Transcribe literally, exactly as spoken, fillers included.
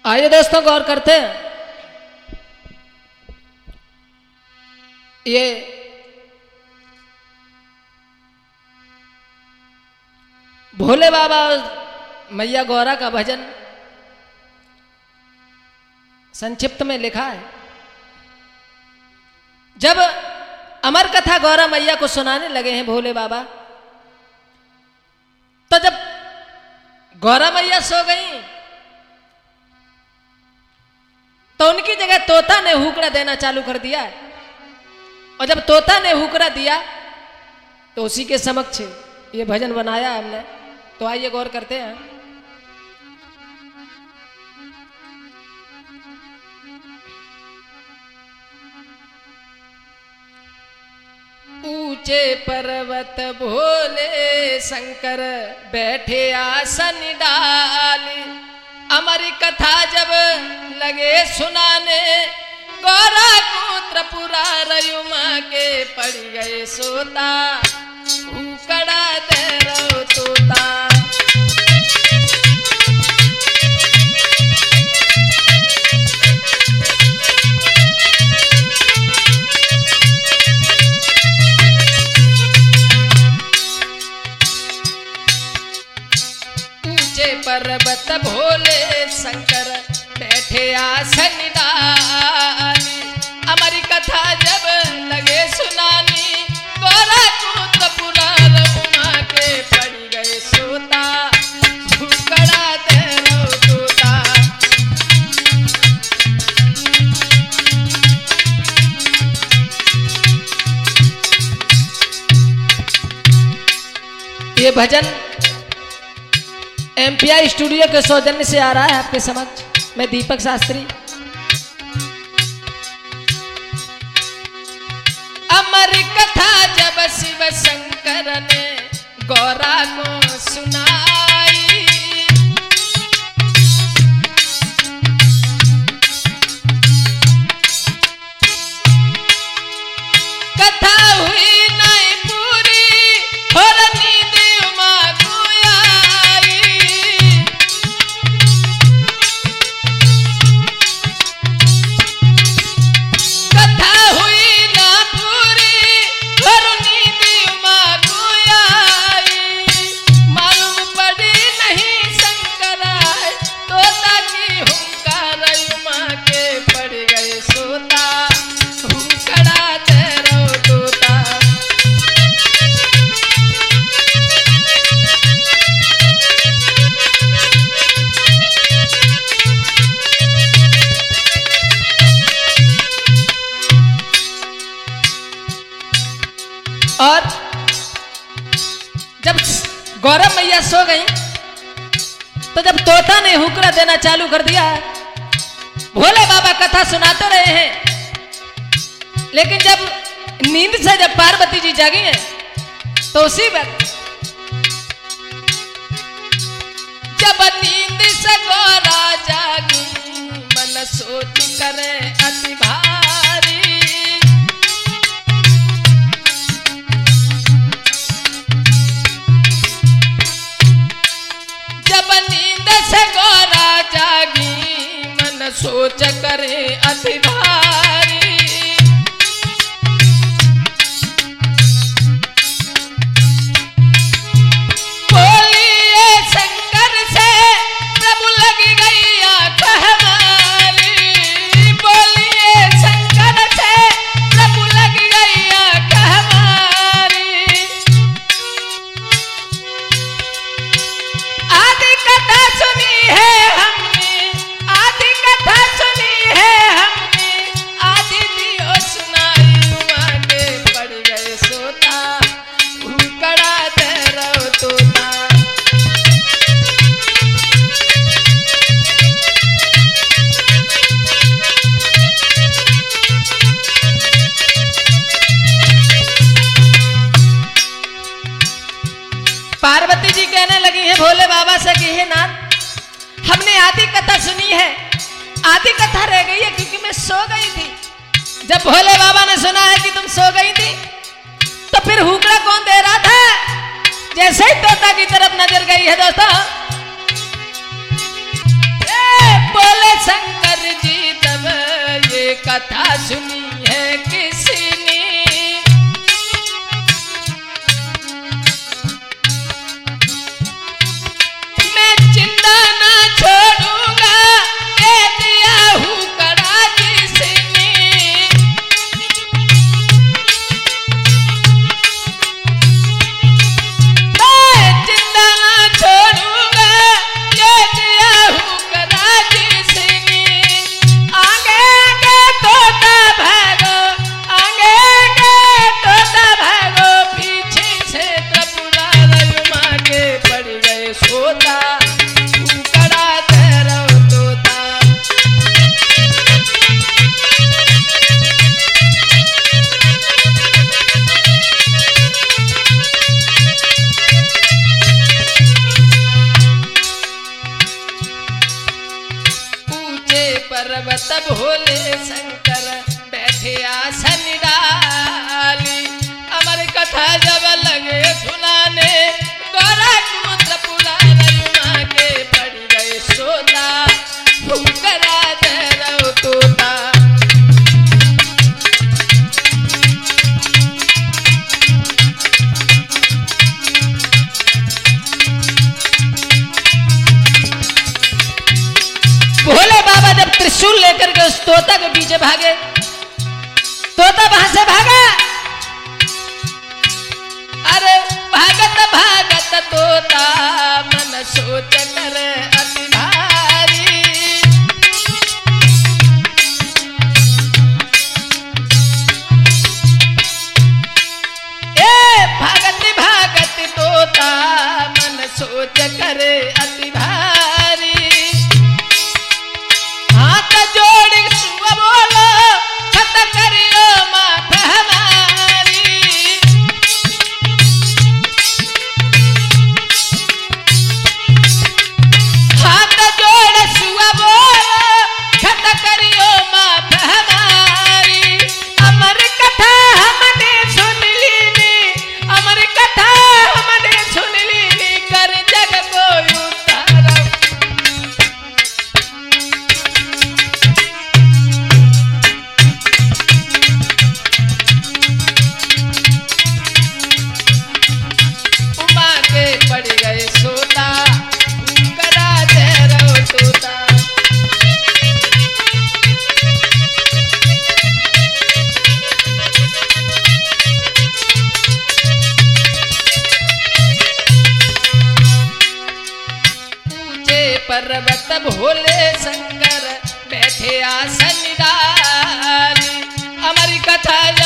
आइए दोस्तों गौर करते हैं। ये भोले बाबा मैया गौरा का भजन संक्षिप्त में लिखा है। जब अमर कथा गौरा मैया को सुनाने लगे हैं भोले बाबा, तो जब गौरा मैया सो गई तो उनकी जगह तोता ने हुकड़ा देना चालू कर दिया। और जब तोता ने हुकड़ा दिया तो उसी के समक्ष ये भजन बनाया हमने। तो आइए गौर करते हैं। ऊंचे पर्वत भोले शंकर बैठे आसन डाली, अमर कथा जब लगे सुनाने, गौरा पुत्र पुरा रयुमा के पड़ गए सोता, हुकड़ा दे रो तोता। पर्वत भोले शंकर बैठे आसन डाली, अमर कथा जब लगे सुनानी, गौरा पुत्र पुरा रघुमा के पड़ गए सोता, हुकड़ा दे रो तोता। ये भजन एमपीआई स्टूडियो के सौजन्य से आ रहा है आपके समक्ष। मैं दीपक शास्त्री। अमर कथा जब शिव शंकर ने गौरा को सुनाई, कथा हुई नहीं पूरी और नींद मां को और जब गौरा मैया सो गई तो जब तोता ने हुकड़ा देना चालू कर दिया, भोले बाबा कथा सुनाते रहे हैं, लेकिन जब नींद से जब पार्वती जी जागी हैं तो उसी वक्त जब नींद से गौरा जागी, मन सोच करे अति भारी, जब नींद से गौरा जागी, मन सोच करे अति भारी, बोलिए शंकर से प्रभु लग गई आँख हमारी, बोलिए शंकर से प्रभु लग गई आँख हमारी। आदि कथा सुनी है हमने, आदि कथा सुनी है हमने, आदि दियो सुनाई, उमा के पड़ गए सोता, हुकड़ा दे रो तोता। पार्वती जी कहने लगी है भोले बाबा से कि हे नाथ, हमने आदि कथा सुनी है, आदि कथा रह गई है क्योंकि मैं सो गई थी। जब भोले बाबा ने सुना है कि तुम सो गई थी तो फिर हुकड़ा कौन दे रहा था? जैसे ही तोता की तरफ नजर गई है दोस्तों, बोले कथा सुनी है किसी ने, मैं जिंदा ना छोड़ूंगा ये दिया हूँ करा जिसने। मैं जिंदा ना छोड़ूंगा ये दिया हूँ करा जिसने। आगे आगे तोता भागो, आगे आगे तोता भागो, पीछे से त्रिपुरारी माँ के पड़ गए सोता, कड़ा तेरा तोता। ऊंचे पर्वत भोले शंकर बैठे आसन डाली, अमर कथा जब लगे सुनाने, गोरखपुर पुरानी माँ के पड़ गए सोता, तुम करा तेरा तोता। भोले बाबा जब त्रिशूल लेकर के उस तोता के पीछे भागे, तोता वहां से भागा। अरे भागत भागत तोता मन सोच कर अति भारी, ए भागत भागत तोता मन सोच कर अति भारी। हाथ जोड़ सुआ बोलो खत करियो मात हमारी, हाथ जोड़ सुआ बोलो खत करियो मात हमारी। अमर कथा हमने सुन लीनी, अमर कथा हमने सुन लीनी, कर जग को उतारा। उमा के पड़ गए सोता, करा तेरा तोता। ऊंचे पर्वत भोले शंकर बैठे आसन डाली, हमारी कथा